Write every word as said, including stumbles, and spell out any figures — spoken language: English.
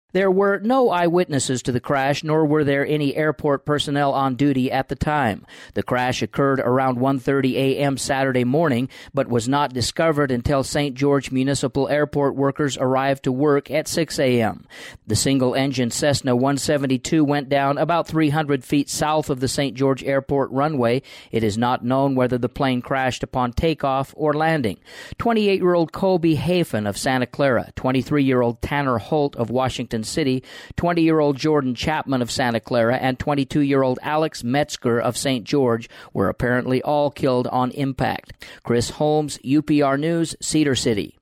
There were no eyewitnesses to the crash, nor were there any airport personnel on duty at the time. The crash occurred around one thirty a.m. Saturday morning, but was not discovered until Saint George Municipal Airport workers arrived to work at six a.m. The single-engine Cessna one seventy-two went down about three hundred feet south of the Saint George Airport runway. It is not known whether the plane crashed upon takeoff or landing. twenty-eight-year-old Colby Hafen of Santa Clara, twenty-three-year-old Tanner Holt of Washington City, twenty-year-old Jordan Chapman of Santa Clara, and twenty-two-year-old Alex Metzger of Saint George were apparently all killed on impact. Chris Holmes, U P R News, Cedar City.